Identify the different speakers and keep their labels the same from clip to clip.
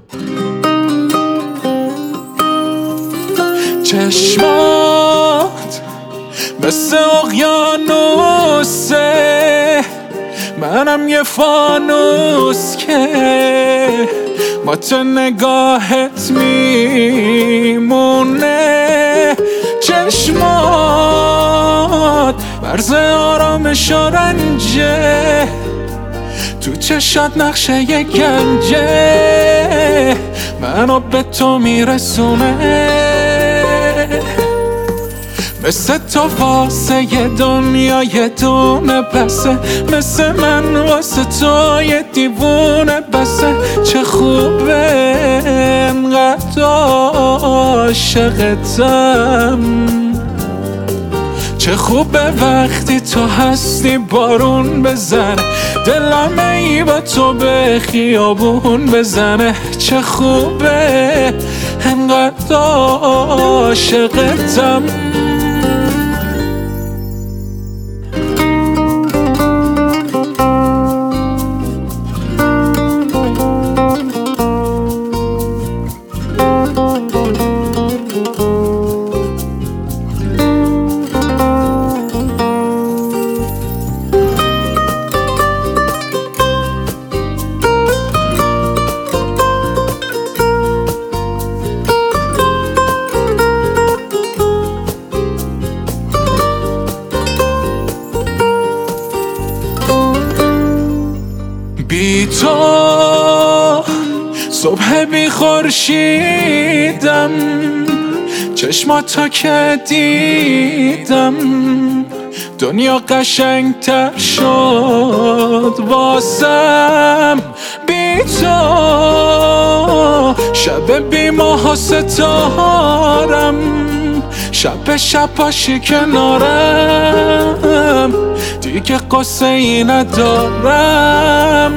Speaker 1: چشمات مثل اقیانوسه، منم یه فانوس که با تو نگاهت میمونه. چشمات مرز آرامش و رنجه، تو چشات نقشه ی گنجه، منو به تو میرسونه. مثل تو واسه یه دنیا یه دونه بسه، مثل من واسه تو یه دیوونه بسه. چه خوبه انقدر عاشقتم، چه خوبه وقتی تو هستی بارون بزنه، دلم ای با تو به خیابون بزنه. چه خوبه انقدر عاشقتم. بی تو صبح بی خورشیدم، چشماتو که دیدم دنیا قشنگتر شد واسم. بی تو شب بی ماه و ستارم، شب شب باشی کنارم، دیگه قصه ای ندارم.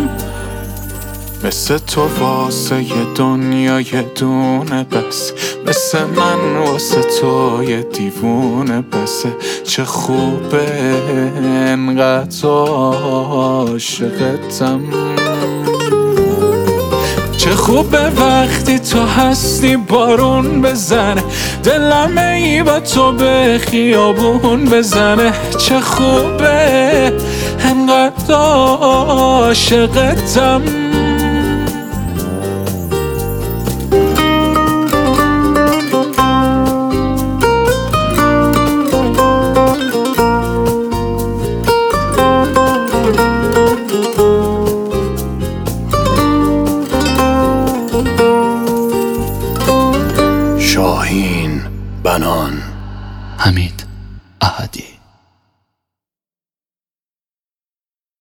Speaker 1: مثل تو واسه یه دنیا یه دونه بس، مثل من واسه تو یه دیوونه بسه. چه خوبه انقدر عاشقتم، چه خوبه وقتی تو هستی بارون بزنه، دلم ای با تو به خیابون بزنه. چه خوبه انقدر عاشقتم.
Speaker 2: شاهین بنان،
Speaker 3: حمید احدی.